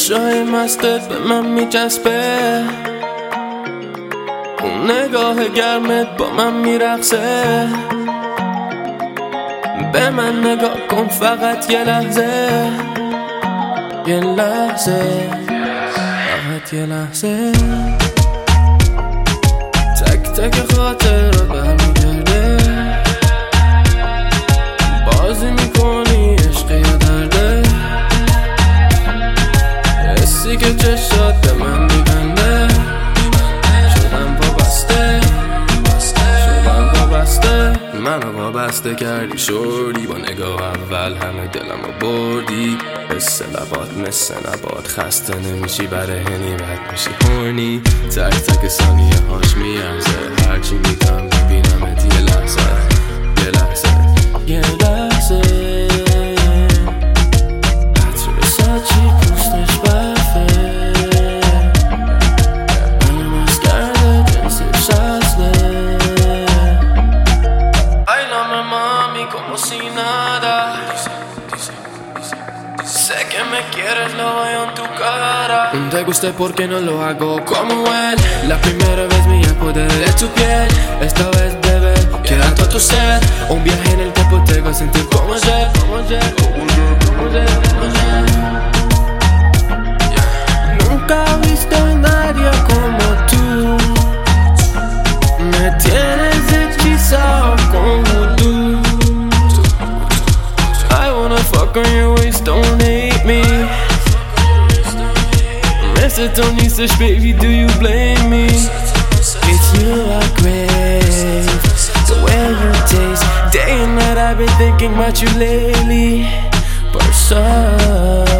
چشای مستت به من میچسبه، اون نگاه گرمت با من میرقصه. به من نگاه کن فقط یه لحظه، یه لحظه، فقط یه لحظه. تک تک خاطرات برمیگرده، بازی میکنی عشق یا درده. حسی که چشات به من میبنده، شدم وابسته، شدم وابسته. منو وابسته کردی شوری، با نگاه اول همه دلمو بردی. مثل نبات خسته نمیشی، برای هنی بد میشی هورنی. تک تک ثانیه هاش میارزه، هرچی میگم ببینمت یه لحظه، یه لحظه، یه لحظه. عطر ساچی پوستش برفه، منو مست کرده جنسش اصله. Bailame mami como si nada, sé que me quieres, lo veo en tu cara. Te gusta porque no lo hago como él. La primera vez mía poder de tu piel. Esta vez bebé, queda todo tu ser. Un viaje en el tiempo te va a sentir como ayer, como ayer, como ayer, como ayer, como ayer. Nunca he visto a nadie como tú. Me tienes hechizado con vudú. I wanna fuck on your waist, don't hate me. Mr. Tony says, baby, do you blame me? It's you I crave, the way you taste. Day and night I've been thinking about you lately. Person